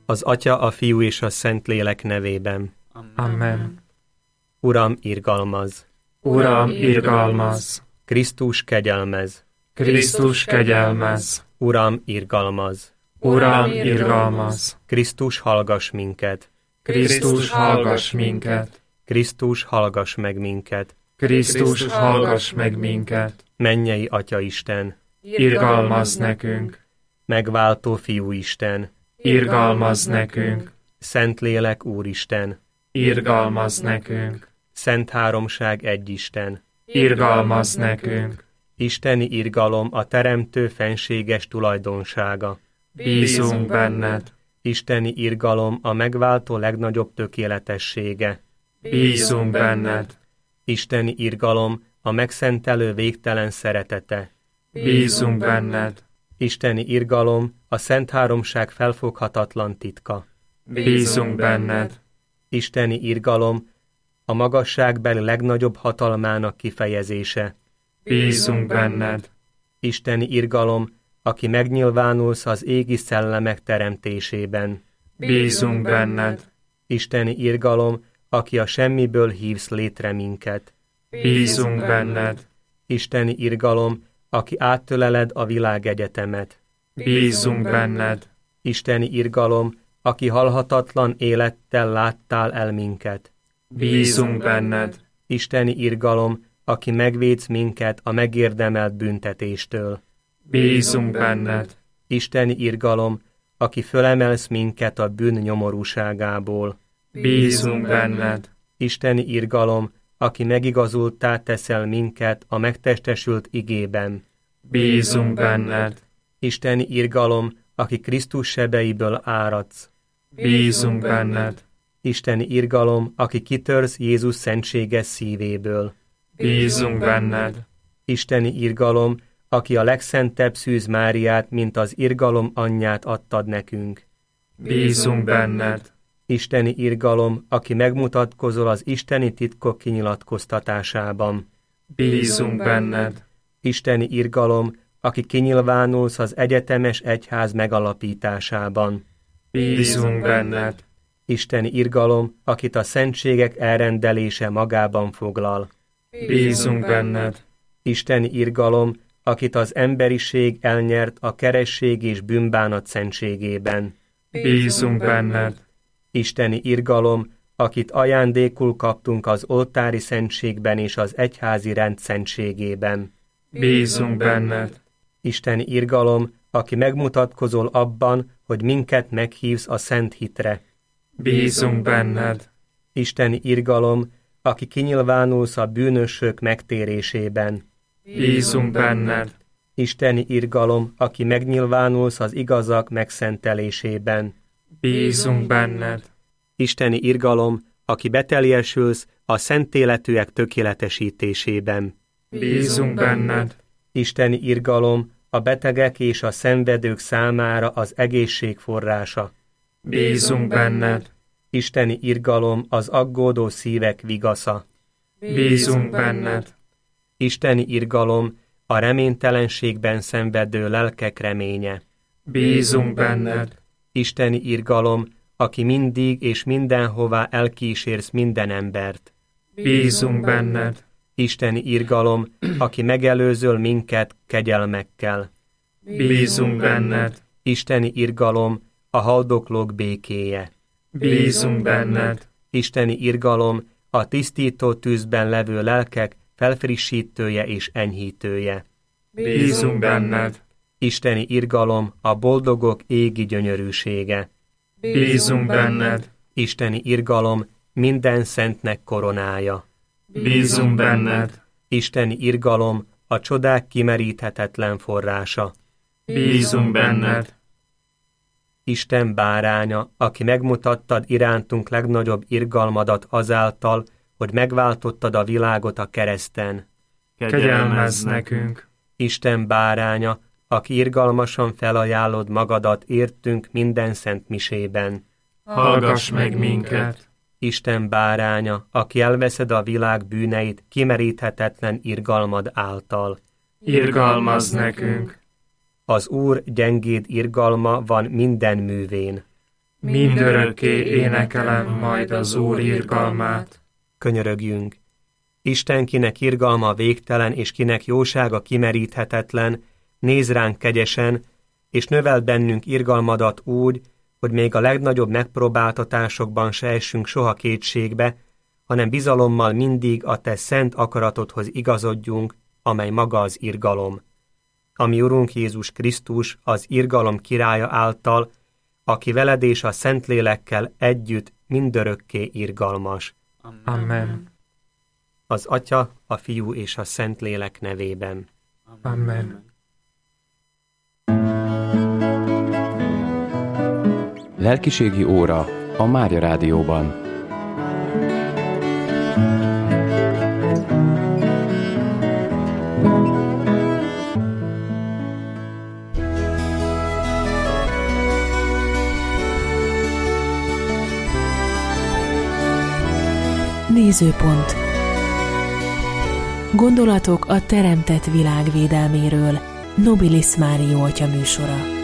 Az Atya, a Fiú és a Szentlélek nevében. Amen. Uram, irgalmazz! Uram, irgalmazz! Krisztus, kegyelmezz! Krisztus, kegyelmezz! Uram, irgalmazz! Uram, irgalmazz! Krisztus, hallgass minket! Krisztus, hallgass minket! Krisztus, hallgass meg minket! Krisztus, hallgass meg minket! Mennyei Atya Isten! Irgalmazz nekünk! Megváltó Fiú Isten! Irgalmazz nekünk! Szentlélek Úristen! Irgalmazz nekünk! Szent Háromság egy Isten! Irgalmazz nekünk! Isteni irgalom a Teremtő fenséges tulajdonsága. Bízunk benned! Isteni irgalom a megváltó legnagyobb tökéletessége. Bízunk benned! Isteni irgalom a megszentelő végtelen szeretete. Bízunk benned! Isteni irgalom a Szent Háromság felfoghatatlan titka. Bízunk benned! Isteni irgalom a magasságbeli legnagyobb hatalmának kifejezése. Bízunk benned! Isteni irgalom, aki megnyilvánulsz az égi szellemek teremtésében. Bízunk benned! Isteni irgalom, aki a semmiből hívsz létre minket. Bízunk benned! Isteni irgalom, aki áttöleled a világegyetemet. Bízunk benned! Isteni irgalom, aki halhatatlan élettel láttál el minket. Bízunk benned! Isteni irgalom, aki megvédsz minket a megérdemelt büntetéstől. Bízunk benned! Isteni irgalom, aki fölemelsz minket a bűn nyomorúságából. Bízunk benned! Isteni irgalom, aki megigazulttá teszel minket a megtestesült igében. Bízunk benned! Isteni irgalom, aki Krisztus sebeiből áradsz. Bízunk benned! Isteni irgalom, aki kitörsz Jézus szentséges szívéből. Bízunk benned! Isteni irgalom, aki a legszentebb Szűz Máriát, mint az irgalom anyját adtad nekünk. Bízunk benned! Isteni irgalom, aki megmutatkozol az isteni titkok kinyilatkoztatásában. Bízunk benned! Isteni irgalom, aki kinyilvánulsz az egyetemes egyház megalapításában. Bízunk benned! Isteni irgalom, akit a szentségek elrendelése magában foglal. Bízunk benned! Isteni irgalom, akit az emberiség elnyert a keresség és bűnbánat szentségében. Bízunk benned! Isteni irgalom, akit ajándékul kaptunk az oltári szentségben és az egyházi rend szentségében. Bízunk benned! Isteni irgalom, aki megmutatkozol abban, hogy minket meghívsz a szent hitre. Bízunk benned! Isteni irgalom, aki kinyilvánulsz a bűnösök megtérésében. Bízunk benned! Isteni irgalom, aki megnyilvánulsz az igazak megszentelésében. Bízunk benned! Isteni irgalom, aki beteljesülsz a szentéletűek tökéletesítésében. Bízunk benned! Isteni irgalom, a betegek és a szenvedők számára az egészség forrása. Bízunk benned! Isteni irgalom, az aggódó szívek vigasza. Bízunk benned! Isteni irgalom, a reménytelenségben szenvedő lelkek reménye. Bízunk benned! Isteni irgalom, aki mindig és mindenhová elkísérsz minden embert. Bízunk benned! Isteni irgalom, aki megelőzöl minket kegyelmekkel. Bízunk benned! Isteni irgalom, a haldoklók békéje. Bízunk benned! Isteni irgalom, a tisztító tűzben levő lelkek felfrissítője és enyhítője. Bízunk benned! Isteni irgalom, a boldogok égi gyönyörűsége. Bízunk benned! Isteni irgalom, minden szentnek koronája. Bízunk benned! Isteni irgalom, a csodák kimeríthetetlen forrása. Bízunk benned! Isten báránya, aki megmutattad irántunk legnagyobb irgalmadat azáltal, hogy megváltottad a világot a kereszten. Kegyelmezz nekünk! Isten báránya, aki irgalmasan felajánlod magadat értünk minden szent misében. Hallgass meg minket! Isten báránya, aki elveszed a világ bűneit kimeríthetetlen irgalmad által. Irgalmazz nekünk! Az Úr gyengéd irgalma van minden művén. mindörökké énekelem majd az Úr irgalmát. Könyörögjünk. Isten, kinek irgalma végtelen, és kinek jósága kimeríthetetlen, néz ránk kegyesen, és növeld bennünk irgalmadat úgy, hogy még a legnagyobb megpróbáltatásokban se essünk soha kétségbe, hanem bizalommal mindig a te szent akaratodhoz igazodjunk, amely maga az irgalom. Ami Urunk Jézus Krisztus, az irgalom királya által, aki veled és a Szentlélekkel együtt mindörökké irgalmas. Amen. Az Atya, a Fiú és a Szentlélek nevében. Amen. Lelkiségi óra a Mária Rádióban. Nézőpont. Gondolatok a teremtett világ védelméről. Nobilis Mário atya műsora.